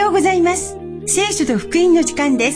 ようございます。聖書と福音の時間です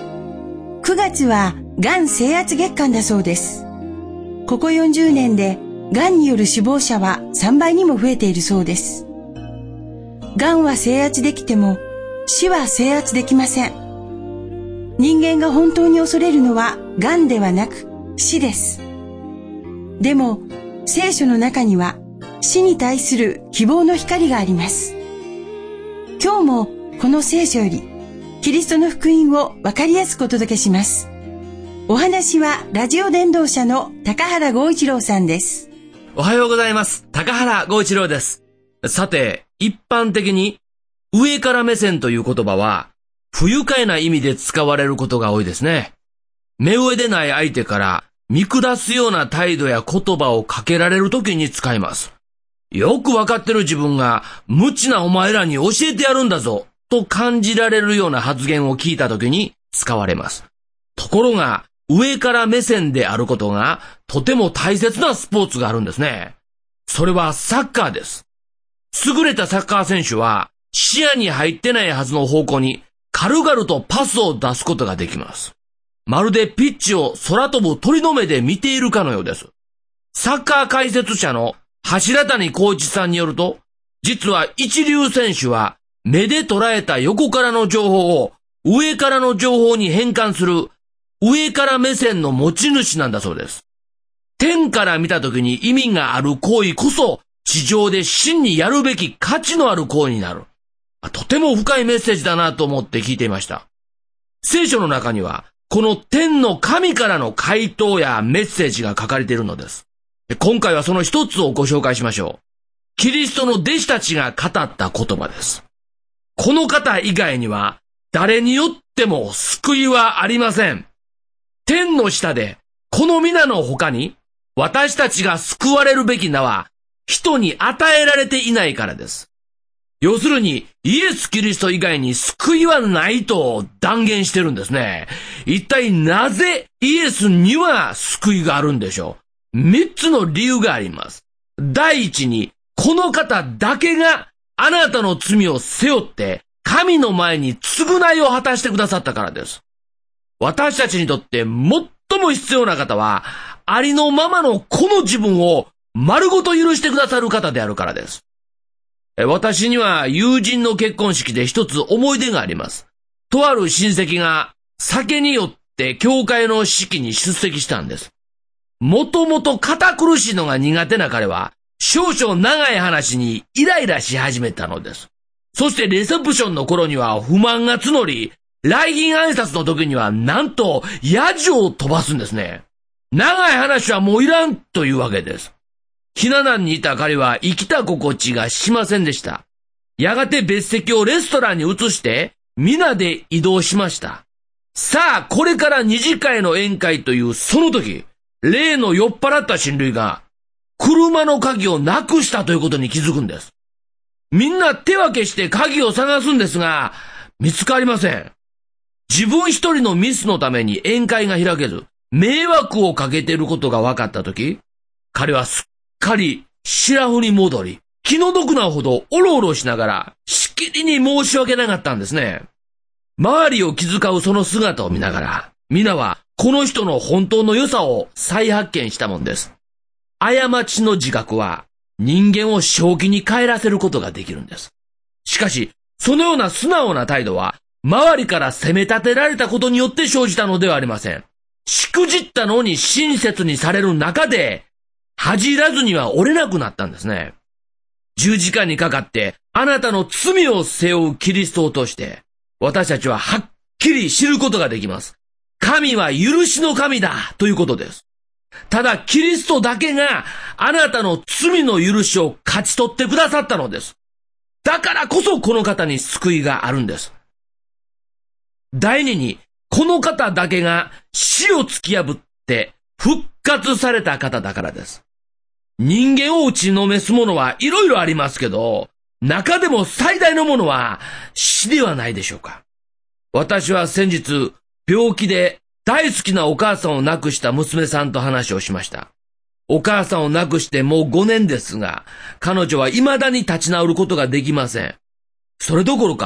。9月はがん征圧月間だそうです。ここ40年でがんによる死亡者は3倍にも増えているそうです。がんは征圧できても死は征圧できません。人間が本当に恐れるのはがんではなく死です。でも聖書の中には死に対する希望の光があります。今日もこの聖書よりキリストの福音を分かりやすくお届けします。お話はラジオ伝道者の高原剛一郎さんです。 おはようございます。高原剛一郎です。さて、一般的に上から目線という言葉は不愉快な意味で使われることが多いですね。目上でない相手から見下すような態度や言葉をかけられるときに使います。よくわかってる自分が無知なお前らに教えてやるんだぞと感じられるような発言を聞いたときに使われます。ところが上から目線であることがとても大切なスポーツがあるんですね。それはサッカーです。優れたサッカー選手は視野に入ってないはずの方向に軽々とパスを出すことができます。まるでピッチを空飛ぶ鳥の目で見ているかのようです。サッカー解説者の柱谷浩一さんによると、実は一流選手は目で捉えた横からの情報を上からの情報に変換する上から目線の持ち主なんだそうです。天から見た時に意味がある行為こそ地上で真にやるべき価値のある行為になる。とても深いメッセージだなと思って聞いていました。聖書の中にはこの天の神からの回答やメッセージが書かれているのです。今回はその一つをご紹介しましょう。キリストの弟子たちが語った言葉です。この方以外には誰によっても救いはありません。天の下でこの皆の他に私たちが救われるべき名は人に与えられていないからです。要するにイエス・キリスト以外に救いはないと断言してるんですね。一体なぜイエスには救いがあるんでしょう。3つの理由があります。第一に、この方だけがあなたの罪を背負って神の前に償いを果たしてくださったからです。私たちにとって最も必要な方は、ありのままのこの自分を丸ごと許してくださる方であるからです。私には友人の結婚式で一つ思い出があります。とある親戚が酒によって教会の式に出席したんです。もともと堅苦しいのが苦手な彼は、少々長い話にイライラし始めたのです。そしてレセプションの頃には不満が募り、来賓挨拶の時にはなんとヤジを飛ばすんですね。長い話はもういらんというわけです。ひな壇にいた彼は生きた心地がしませんでした。やがて別席をレストランに移して皆で移動しました。さあこれから二次会の宴会というその時、例の酔っ払った親類が車の鍵をなくしたということに気づくんです。みんな手分けして鍵を探すんですが見つかりません。自分一人のミスのために宴会が開けず迷惑をかけていることが分かったとき、彼はすっかりシラフに戻り気の毒なほどおろおろしながらしきりに申し訳なかったんですね。周りを気遣うその姿を見ながら皆はこの人の本当の良さを再発見したもんです。過ちの自覚は人間を正気に帰らせることができるんです。しかし、そのような素直な態度は周りから責め立てられたことによって生じたのではありません。しくじったのに親切にされる中で恥じらずには折れなくなったんですね。十字架にかかってあなたの罪を背負うキリストを通して私たちははっきり知ることができます。神は許しの神だということです。ただキリストだけがあなたの罪の許しを勝ち取ってくださったのです。だからこそこの方に救いがあるんです。第二に、この方だけが死を突き破って復活された方だからです。人間を打ちのめすものはいろいろありますけど、中でも最大のものは死ではないでしょうか。私は先日病気で大好きなお母さんを亡くした娘さんと話をしました。お母さんを亡くしてもう5年ですが、彼女は未だに立ち直ることができません。それどころか、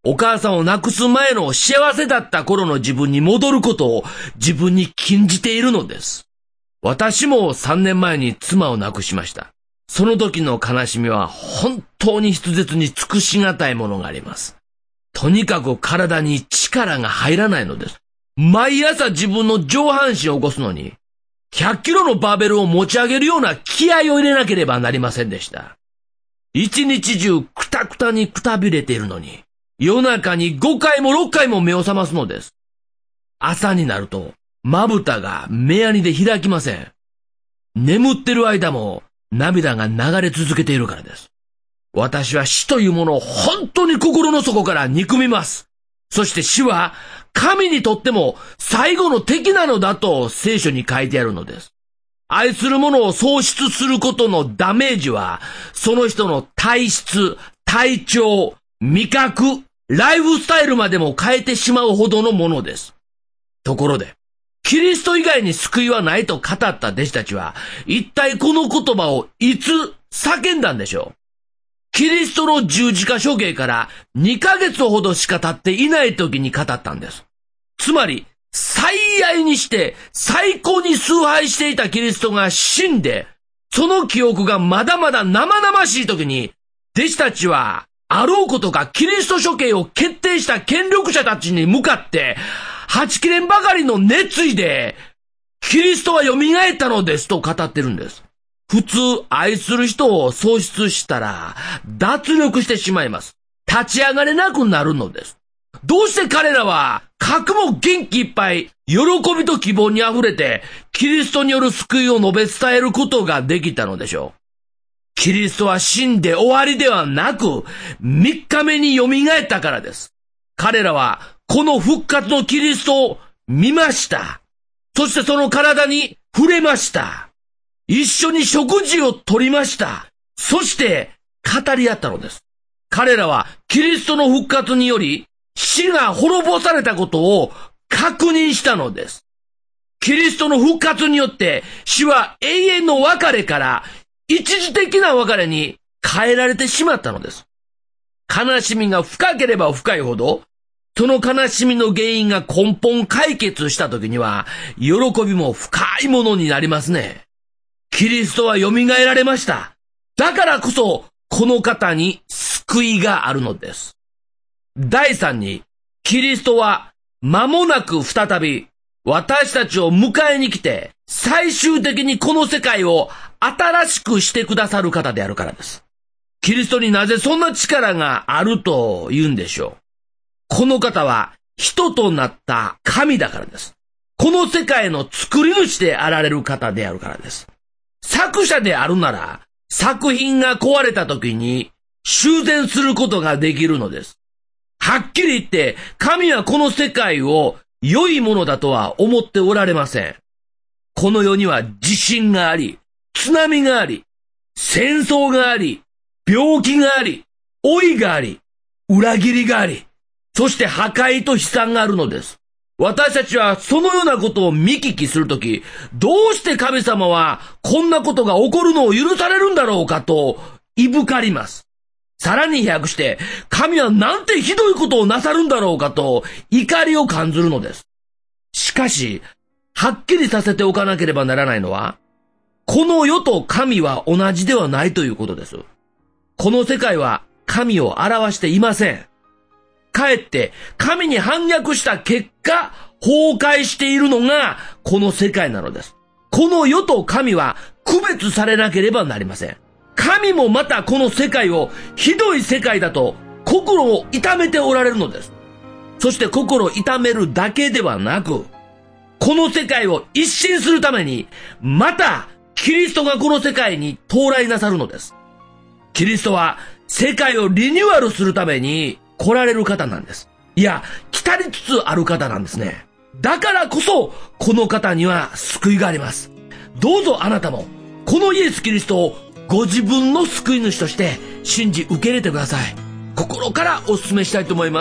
お母さんを亡くす前の幸せだった頃の自分に戻ることを自分に禁じているのです。私も3年前に妻を亡くしました。その時の悲しみは本当に筆舌に尽くしがたいものがあります。とにかく体に力が入らないのです。毎朝自分の上半身を起こすのに、100キロのバーベルを持ち上げるような気合を入れなければなりませんでした。一日中くたくたにくたびれているのに、夜中に5回も6回も目を覚ますのです。朝になると、まぶたが目やにで開きません。眠ってる間も涙が流れ続けているからです。私は死というものを本当に心の底から憎みます。そして死は神にとっても最後の敵なのだと聖書に書いてあるのです。愛する者を喪失することのダメージは、その人の体質、体調、味覚、ライフスタイルまでも変えてしまうほどのものです。ところで、キリスト以外に救いはないと語った弟子たちは、一体この言葉をいつ叫んだんでしょう。キリストの十字架処刑から2ヶ月ほどしか経っていない時に語ったんです。つまり、最愛にして最高に崇拝していたキリストが死んで、その記憶がまだまだ生々しい時に、弟子たちは、あろうことかキリスト処刑を決定した権力者たちに向かって、はちきれんばかりの熱意で、キリストは蘇ったのですと語ってるんです。普通、愛する人を喪失したら、脱力してしまいます。立ち上がれなくなるのです。どうして彼らは、核も元気いっぱい、喜びと希望に溢れて、キリストによる救いを述べ伝えることができたのでしょう。キリストは死んで終わりではなく、3日目に蘇ったからです。彼らは、この復活のキリストを見ました。そしてその体に触れました。一緒に食事をとりました。そして語り合ったのです。彼らはキリストの復活により死が滅ぼされたことを確認したのです。キリストの復活によって死は永遠の別れから一時的な別れに変えられてしまったのです。悲しみが深ければ深いほど、その悲しみの原因が根本解決した時には喜びも深いものになりますね。キリストは蘇られました。だからこそ、この方に救いがあるのです。第3に、キリストは間もなく再び私たちを迎えに来て、最終的にこの世界を新しくしてくださる方であるからです。キリストになぜそんな力があると言うんでしょう。この方は人となった神だからです。この世界の作り主であられる方であるからです。作者であるなら、作品が壊れた時に修繕することができるのです。はっきり言って、神はこの世界を良いものだとは思っておられません。この世には地震があり、津波があり、戦争があり、病気があり、老いがあり、裏切りがあり、そして破壊と悲惨があるのです。私たちはそのようなことを見聞きするとき、どうして神様はこんなことが起こるのを許されるんだろうかといぶかります。さらに飛躍して、神はなんてひどいことをなさるんだろうかと怒りを感ずるのです。しかし、はっきりさせておかなければならないのは、この世と神は同じではないということです。この世界は神を表していません。かえって神に反逆した結果、崩壊しているのがこの世界なのです。この世と神は区別されなければなりません。神もまたこの世界をひどい世界だと心を痛めておられるのです。そして心を痛めるだけではなく、この世界を一新するために、またキリストがこの世界に到来なさるのです。キリストは世界をリニューアルするために来られる方なんです。いや、来たりつつある方なんですね。だからこそ、この方には救いがあります。どうぞあなたも、このイエス・キリストをご自分の救い主として信じ受け入れてください。心からお勧めしたいと思います。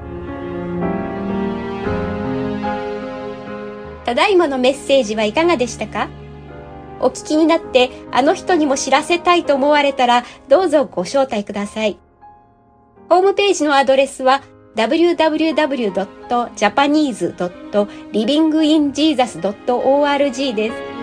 ただいまのメッセージはいかがでしたか？お聞きになって、あの人にも知らせたいと思われたら、どうぞご招待ください。 ホームページのアドレスは www.japanese.livinginjesus.org です。